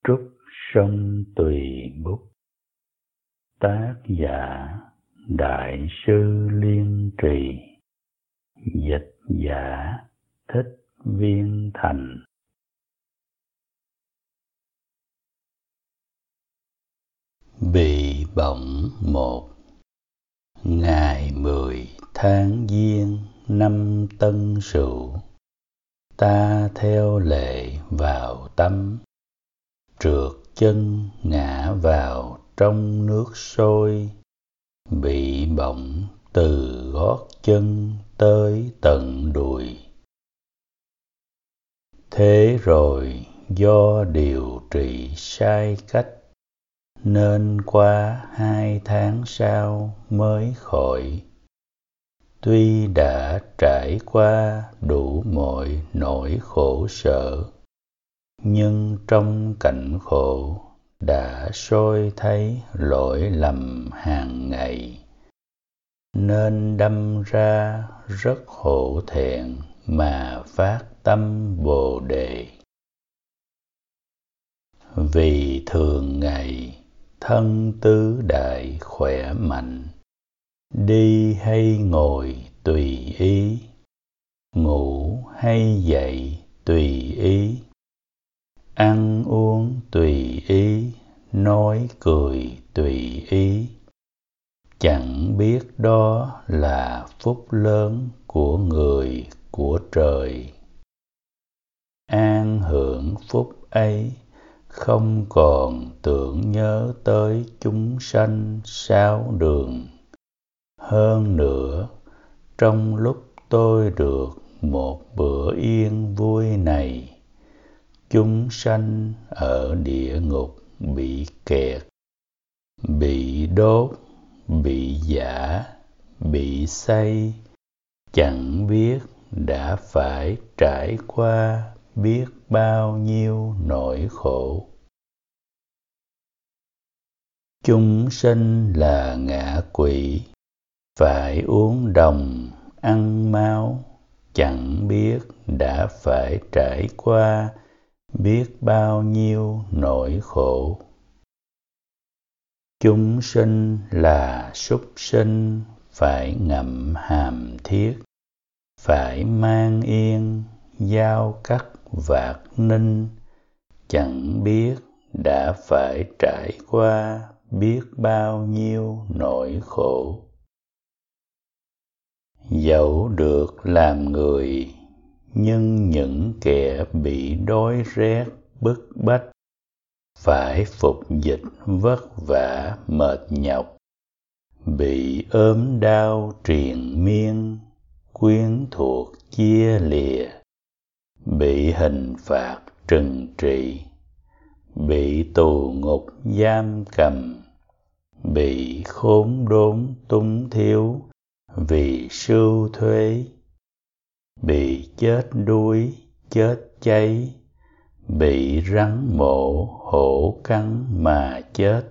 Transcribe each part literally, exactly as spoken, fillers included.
Trúc sông Tùy Bút. Tác giả Đại sư Liên Trì. Dịch giả Thích Viên Thành. Bị bỏng một. Ngày mười tháng Giêng năm Tân Sửu, ta theo lệ vào tắm, trượt chân ngã vào trong nước sôi, bị bỏng từ gót chân tới tận đùi. Thế rồi do điều trị sai cách, nên qua hai tháng sau mới khỏi. Tuy đã trải qua đủ mọi nỗi khổ sở, nhưng trong cảnh khổ đã soi thấy lỗi lầm hàng ngày, nên đâm ra rất hổ thẹn mà phát tâm Bồ Đề. Vì thường ngày thân tứ đại khỏe mạnh, đi hay ngồi tùy ý, ngủ hay dậy tùy ý, ăn uống tùy ý, nói cười tùy ý. Chẳng biết đó là phúc lớn của người của trời. An hưởng phúc ấy, không còn tưởng nhớ tới chúng sanh sáu đường. Hơn nữa, trong lúc tôi được một bữa yên vui này, chúng sanh ở địa ngục bị kẹt, bị đốt, bị giã, bị xây, chẳng biết đã phải trải qua biết bao nhiêu nỗi khổ. Chúng sinh là ngạ quỷ, phải uống đồng, ăn máu, chẳng biết đã phải trải qua biết bao nhiêu nỗi khổ. Chúng sinh là súc sinh, phải ngậm hàm thiết, phải mang yên, dao cắt vạt ninh, chẳng biết đã phải trải qua biết bao nhiêu nỗi khổ. Dẫu được làm người, nhưng những kẻ bị đói rét bức bách, phải phục dịch vất vả mệt nhọc, bị ốm đau triền miên, quyến thuộc chia lìa, bị hình phạt trừng trị, bị tù ngục giam cầm, bị khốn đốn túng thiếu vì sưu thuế, bị chết đuối, chết cháy, bị rắn mổ hổ cắn mà chết,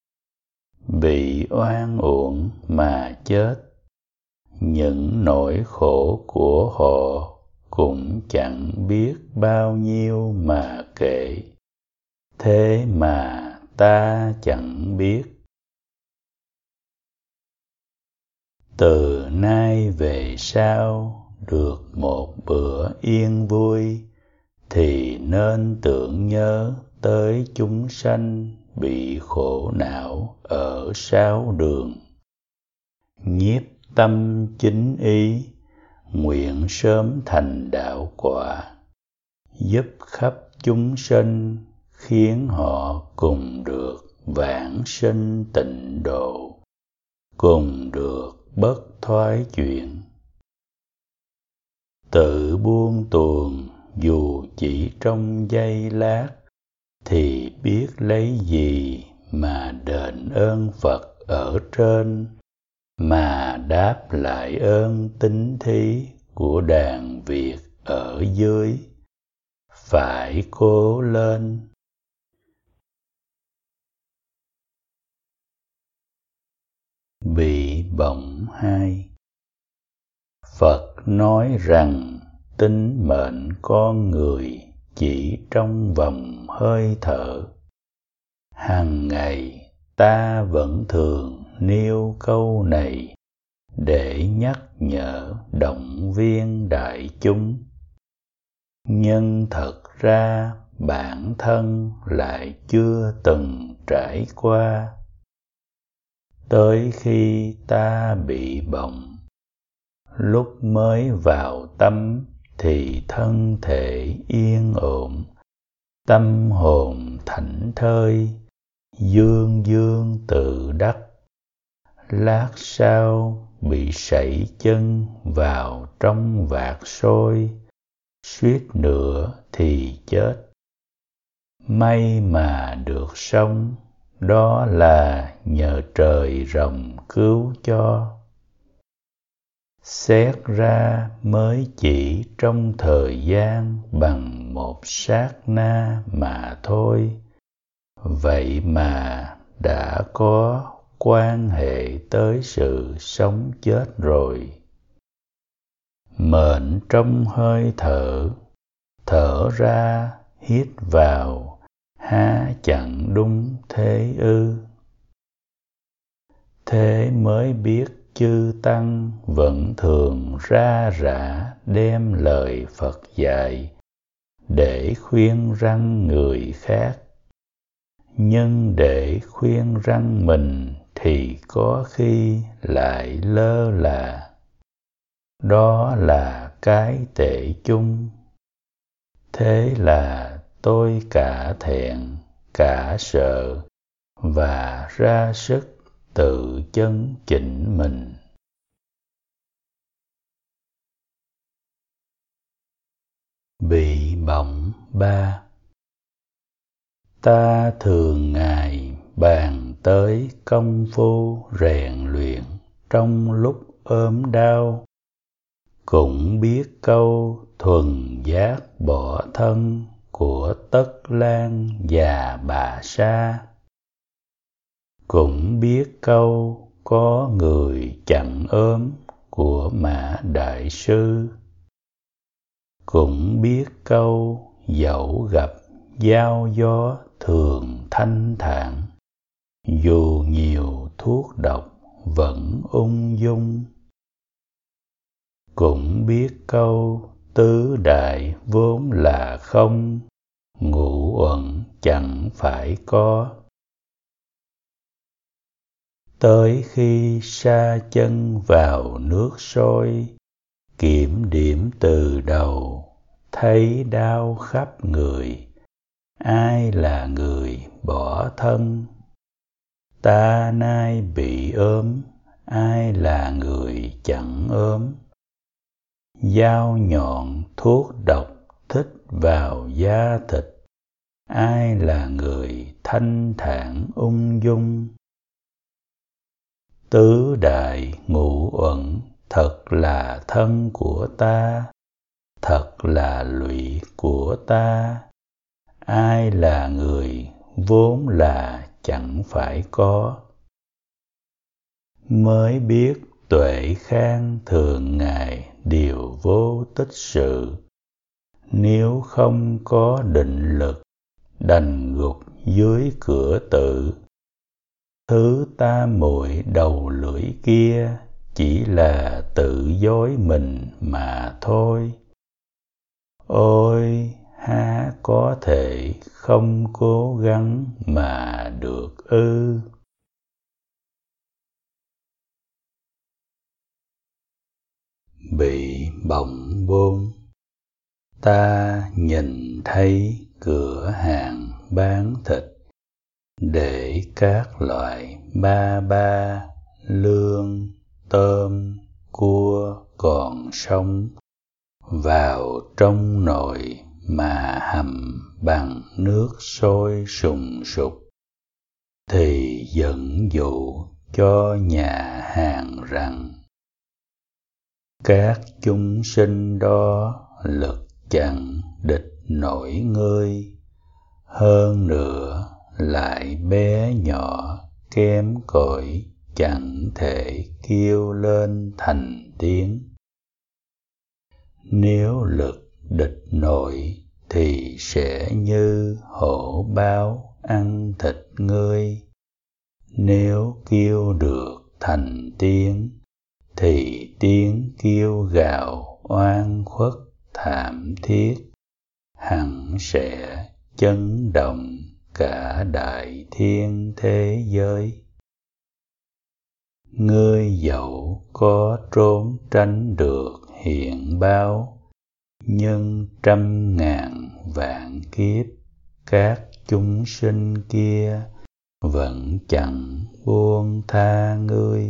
bị oan uổng mà chết. Những nỗi khổ của họ cũng chẳng biết bao nhiêu mà kể, thế mà ta chẳng biết. Từ nay về sau được một bữa yên vui, thì nên tưởng nhớ tới chúng sanh bị khổ não ở sáu đường. Nhiếp tâm chính ý, nguyện sớm thành đạo quả, giúp khắp chúng sinh, khiến họ cùng được vãng sinh tịnh độ, cùng được bất thoái chuyển. Tự buông tuồng dù chỉ trong giây lát, thì biết lấy gì mà đền ơn Phật ở trên, mà đáp lại ơn tín thí của đàn Việt ở dưới. Phải cố lên. Bị bỏng hai. Phật nói rằng tính mệnh con người chỉ trong vòng hơi thở, Hằng ngày ta vẫn thường nêu câu này để nhắc nhở động viên đại chúng. Nhưng thật ra bản thân lại chưa từng trải qua. Tới khi ta bị bỏng, lúc mới vào tâm thì thân thể yên ổn, tâm hồn thảnh thơi, dương dương tự đắc. Lát sau bị sẩy chân vào trong vạc sôi, suýt nữa thì chết. May mà được sống, đó là nhờ trời rồng cứu cho. Xét ra mới chỉ trong thời gian bằng một sát na mà thôi, vậy mà đã có quan hệ tới sự sống chết rồi. Mệnh trong hơi thở, thở ra hít vào, há chẳng đúng thế ư? Thế mới biết chư tăng vẫn thường ra rã đem lời Phật dạy để khuyên răn người khác. Nhưng để khuyên răn mình thì có khi lại lơ là. Đó là cái tệ chung. Thế là tôi cả thẹn, cả sợ và ra sức tự chấn chỉnh mình. Bị bỏng ba. Ta thường ngày bàn tới công phu rèn luyện trong lúc ốm đau, cũng biết câu thuần giác bỏ thân của Tất Lan và Bà Sa, cũng biết câu có người chẳng ốm của Mã Đại Sư, cũng biết câu dẫu gặp giao gió thường thanh thản, dù nhiều thuốc độc vẫn ung dung, cũng biết câu tứ đại vốn là không, ngũ uẩn chẳng phải có. Tới khi sa chân vào nước sôi, kiểm điểm từ đầu, thấy đau khắp người, ai là người bỏ thân? Ta nay bị ốm, ai là người chẳng ốm? Dao nhọn thuốc độc thích vào da thịt, ai là người thanh thản ung dung? Tứ đại ngũ uẩn thật là thân của ta, thật là lụy của ta. Ai là người vốn là chẳng phải có? Mới biết tuệ khang thường ngày điều vô tích sự, nếu không có định lực đành gục dưới cửa tự. Thứ ta muội đầu lưỡi kia chỉ là tự dối mình mà thôi. Ôi, há có thể không cố gắng mà được ư? Bị bỏng bốn. Ta nhìn thấy cửa hàng bán thịt để các loại ba ba, lương, tôm, cua còn sống vào trong nồi mà hầm bằng nước sôi sùng sục, thì dẫn dụ cho nhà hàng rằng các chúng sinh đó lực chẳng địch nổi ngươi, hơn nữa lại bé nhỏ kém cỏi, chẳng thể kêu lên thành tiếng. Nếu lực địch nổi thì sẽ như hổ báo ăn thịt ngươi. Nếu kêu được thành tiên, thì tiếng kêu gào oan khuất thảm thiết, hẳn sẽ chấn động cả đại thiên thế giới. Ngươi dẫu có trốn tránh được hiện báo, nhưng trăm ngàn vạn kiếp các chúng sinh kia vẫn chẳng buông tha ngươi.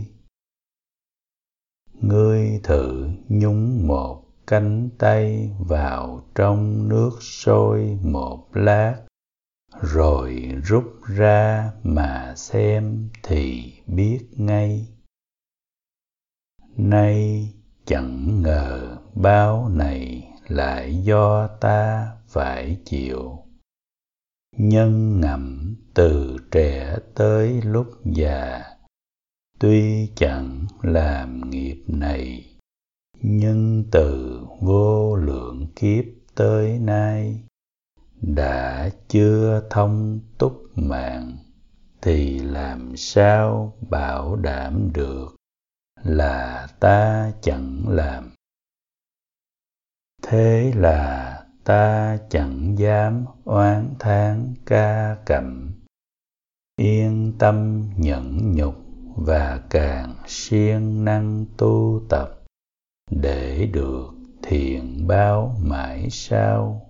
Ngươi thử nhúng một cánh tay vào trong nước sôi một lát, rồi rút ra mà xem thì biết ngay. Nay chẳng ngờ báo này lại do ta phải chịu. Nhân ngầm từ trẻ tới lúc già, tuy chẳng làm nghiệp này, nhưng từ vô lượng kiếp tới nay, đã chưa thông túc mạng, thì làm sao bảo đảm được là ta chẳng làm. Thế là ta chẳng dám oán thán ca cẩm, yên tâm nhẫn nhục và càng siêng năng tu tập, để được thiện báo mãi sau.